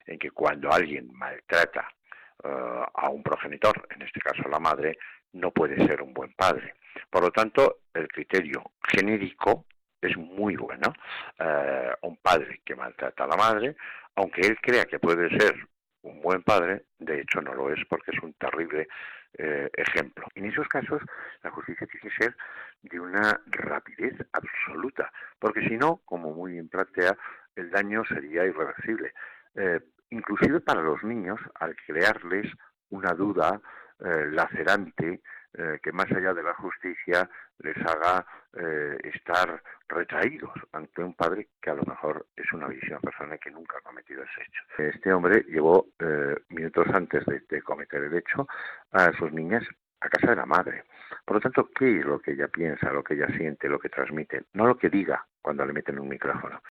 en que cuando alguien maltrata a un progenitor, en este caso a la madre, no puede ser un buen padre. Por lo tanto, el criterio genérico es muy bueno. Un padre que maltrata a la madre, aunque él crea que puede ser un buen padre, de hecho no lo es porque es un terrible ejemplo. En esos casos, la justicia tiene que ser de una rapidez absoluta, porque si no, como muy bien plantea, el daño sería irreversible. Inclusive para los niños, al crearles una duda lacerante que más allá de la justicia les haga estar retraídos ante un padre que a lo mejor es una visión personal que nunca ha cometido ese hecho. Este hombre llevó minutos antes de cometer el hecho a sus niñas a casa de la madre. Por lo tanto, ¿qué es lo que ella piensa, lo que ella siente, lo que transmite? No lo que diga cuando le meten un micrófono.